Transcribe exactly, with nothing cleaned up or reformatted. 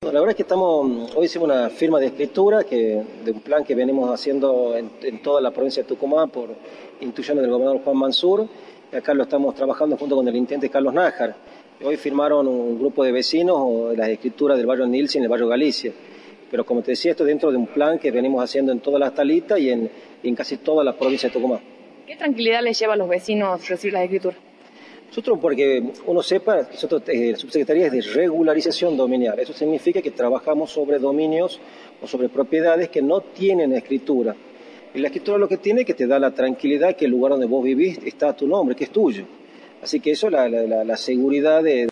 La verdad es que estamos, hoy hicimos una firma de escritura que, de un plan que venimos haciendo en, en toda la provincia de Tucumán por instrucciones del gobernador Juan Mansur. Y acá lo estamos trabajando junto con el intendente Carlos Nájar. Hoy firmaron un grupo de vecinos las escrituras del barrio Nilsen y el barrio Galicia. Pero como te decía, esto dentro de un plan que venimos haciendo en todas las talitas y en, y en casi toda la provincia de Tucumán. ¿Qué tranquilidad les lleva a los vecinos recibir las escrituras? Nosotros, porque uno sepa, nosotros, eh, la subsecretaría es de regularización dominial. Eso significa que trabajamos sobre dominios o sobre propiedades que no tienen escritura. Y la escritura lo que tiene es que te da la tranquilidad que el lugar donde vos vivís está a tu nombre, que es tuyo. Así que eso es la, la, la seguridad de...